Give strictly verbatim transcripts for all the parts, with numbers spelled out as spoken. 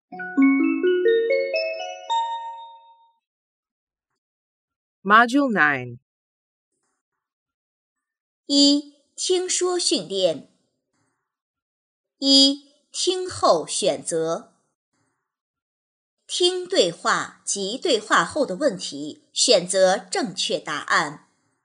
Module nine. 一、听说训练。一、听后选择。听对话及对话后的问题，选择正确答案。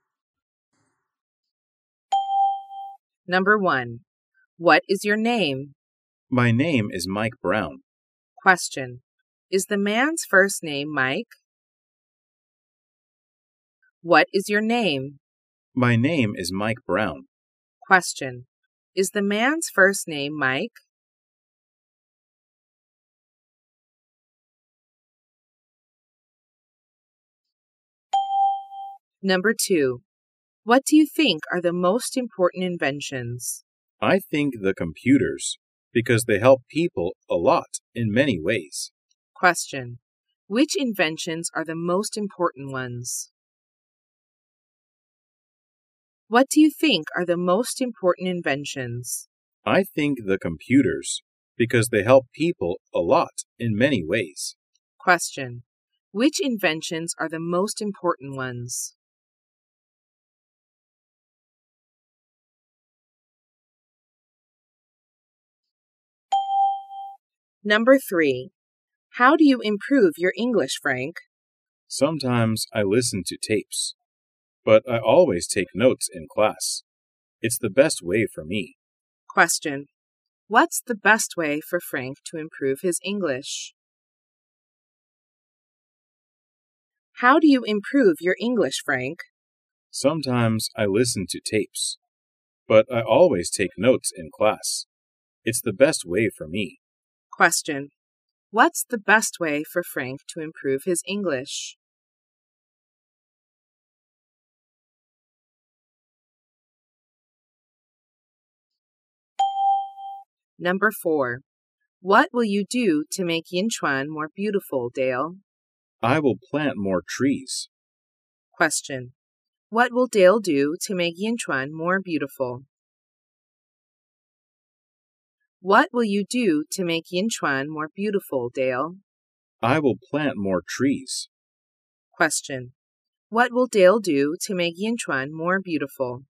Number one. What is your name? My name is Mike Brown. Question. Is the man's first name Mike? What is your name? My name is Mike Brown. Question. Is the man's first name Mike? Number two. What do you think are the most important inventions? I think the computers, because they help people a lot in many ways. Question. Which inventions are the most important ones? What do you think are the most important inventions? I think the computers, because they help people a lot in many ways. Question. Which inventions are the most important ones? Number three. How do you improve your English, Frank? Sometimes I listen to tapes, but I always take notes in class. It's the best way for me. Question. What's the best way for Frank to improve his English? How do you improve your English, Frank? Sometimes I listen to tapes, but I always take notes in class. It's the best way for me. Question. What's the best way for Frank to improve his English? Number four. What will you do to make Yinchuan more beautiful, Dale? I will plant more trees. Question. What will Dale do to make Yinchuan more beautiful? What will you do to make Yinchuan more beautiful, Dale? I will plant more trees. Question. What will Dale do to make Yinchuan more beautiful?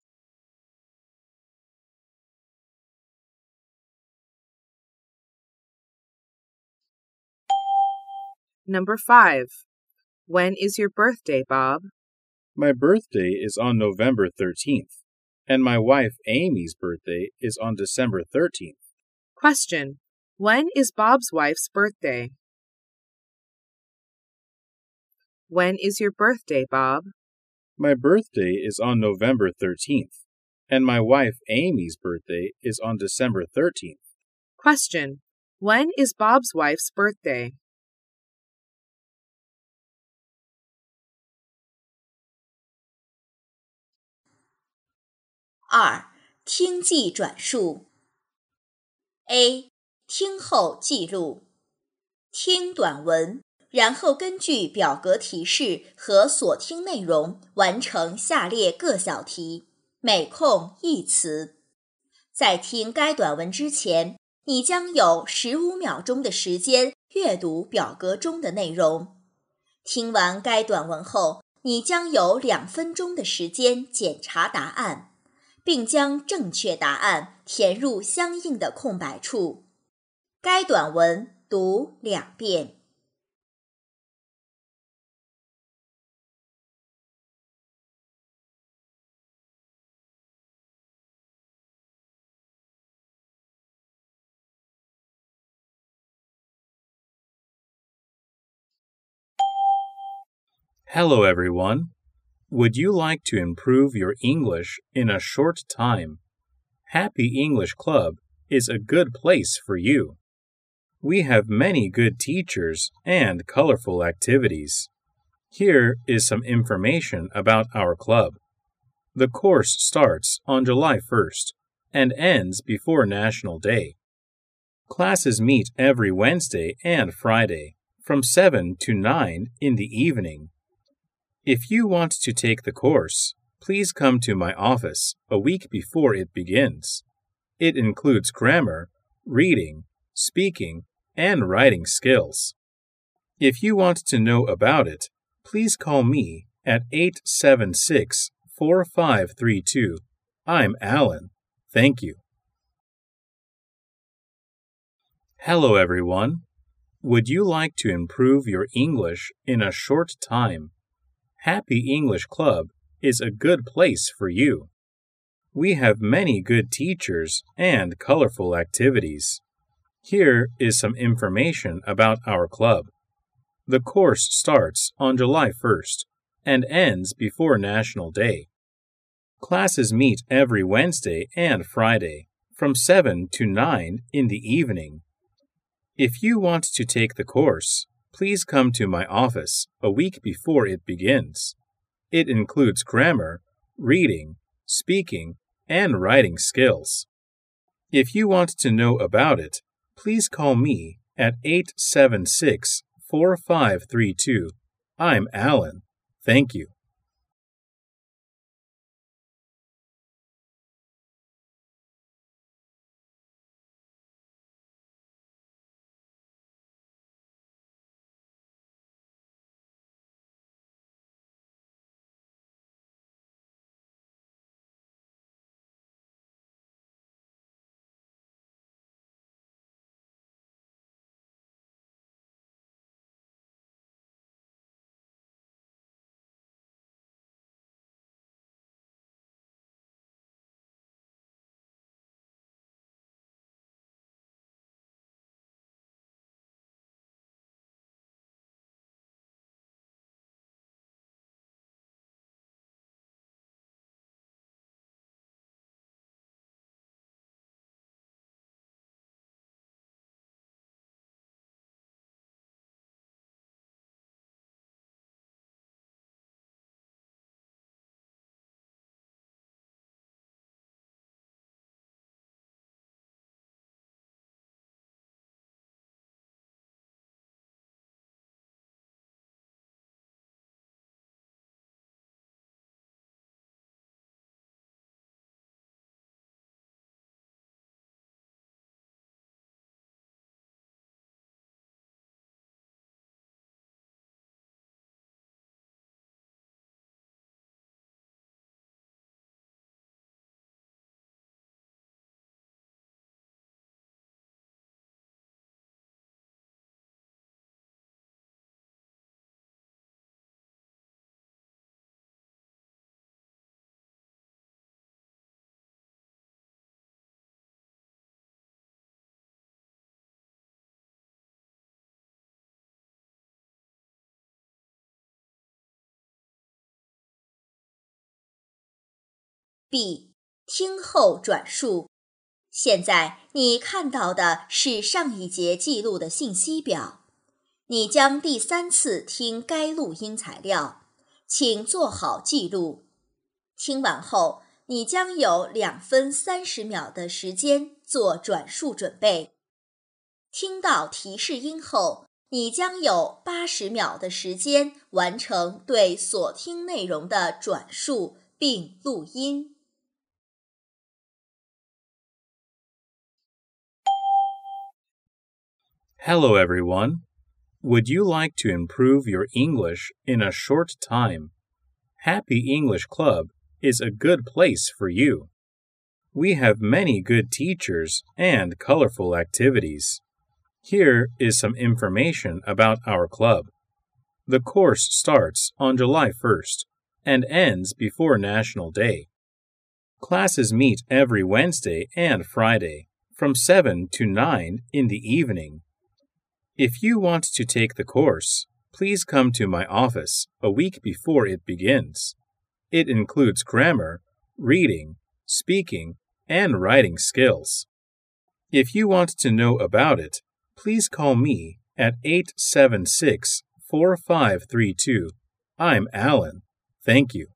Number five. When is your birthday, Bob? My birthday is on November thirteenth, and my wife Amy's birthday is on December thirteenth. Question. When is Bob's wife's birthday? When is your birthday, Bob? My birthday is on November thirteenth, and my wife Amy's birthday is on December thirteenth. Question. When is Bob's wife's birthday? 二、听记转述。A. 听后记录。听短文，然后根据表格提示和所听内容完成下列各小题，每空一词。在听该短文之前，你将有十五秒钟的时间阅读表格中的内容。听完该短文后，你将有两分钟的时间检查答案，并将正确答案填入相应的空白处。该短文读两遍。 Hello, everyone. Would you like to improve your English in a short time? Happy English Club is a good place for you. We have many good teachers and colorful activities. Here is some information about our club. The course starts on July first and ends before National Day. Classes meet every Wednesday and Friday from seven to nine in the evening. If you want to take the course, please come to my office a week before it begins. It includes grammar, reading, speaking, and writing skills. If you want to know about it, please call me at eight seven six, four five three two. I'm Alan. Thank you. Hello, everyone. Would you like to improve your English in a short time? Happy English Club is a good place for you. We have many good teachers and colorful activities. Here is some information about our club. The course starts on July first and ends before National Day. Classes meet every Wednesday and Friday from seven to nine in the evening. If you want to take the course, please come to my office a week before it begins. It includes grammar, reading, speaking, and writing skills. If you want to know about it, please call me at eight seven six, four five three two. I'm Alan. Thank you. B. 听后转述。现在你看到的是上一节记录的信息表。你将第三次听该录音材料，请做好记录。听完后，你将有两分三十秒的时间做转述准备。听到提示音后，你将有八十秒的时间完成对所听内容的转述并录音。 Hello, everyone. Would you like to improve your English in a short time? Happy English Club is a good place for you. We have many good teachers and colorful activities. Here is some information about our club. The course starts on July first and ends before National Day. Classes meet every Wednesday and Friday from seven to nine in the evening. If you want to take the course, please come to my office a week before it begins. It includes grammar, reading, speaking, and writing skills. If you want to know about it, please call me at eight seven six, four five three two. I'm Alan. Thank you.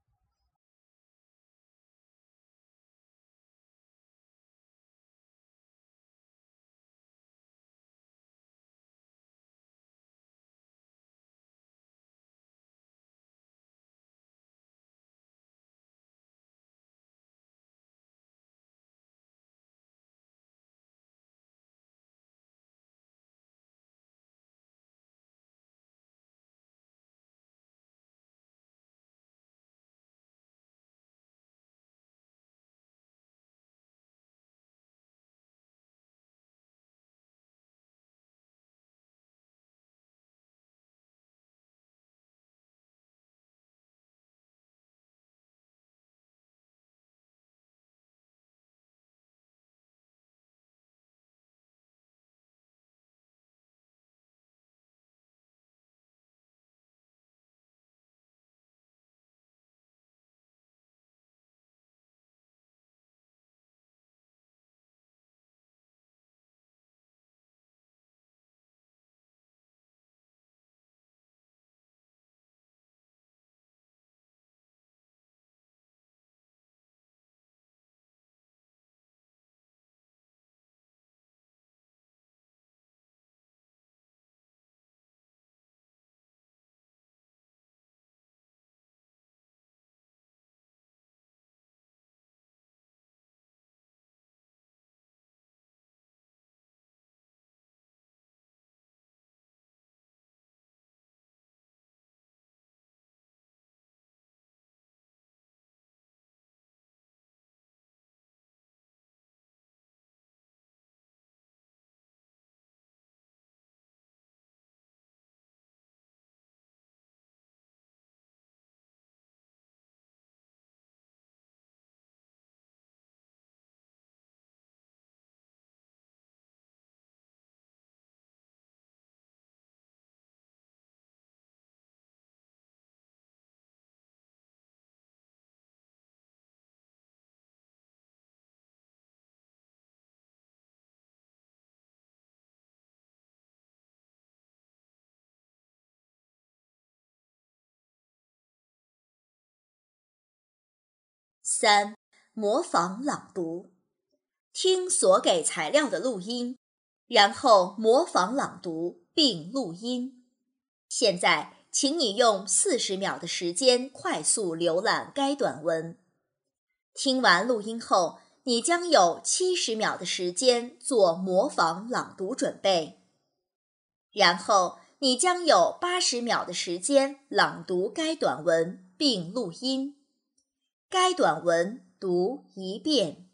三、模仿朗读。听所给材料的录音，然后模仿朗读并录音。现在，请你用四十秒的时间快速浏览该短文。听完录音后，你将有七十秒的时间做模仿朗读准备。然后，你将有八十秒的时间朗读该短文并录音。该短文读一遍。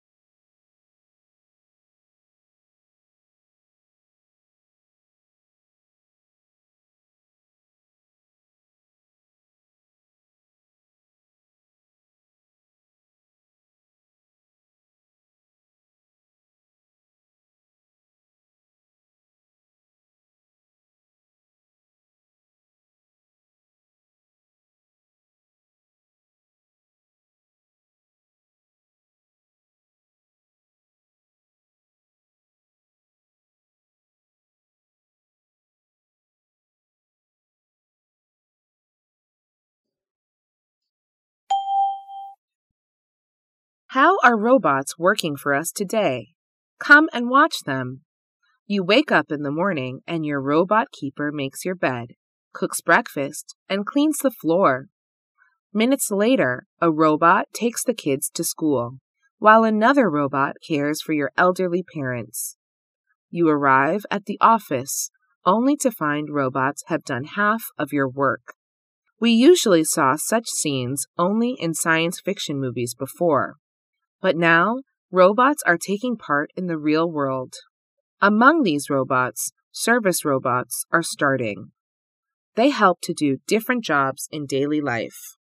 How are robots working for us today? Come and watch them. You wake up in the morning and your robot keeper makes your bed, cooks breakfast, and cleans the floor. Minutes later, a robot takes the kids to school, while another robot cares for your elderly parents. You arrive at the office only to find robots have done half of your work. We usually saw such scenes only in science fiction movies before. But now, robots are taking part in the real world. Among these robots, service robots are starting. They help to do different jobs in daily life.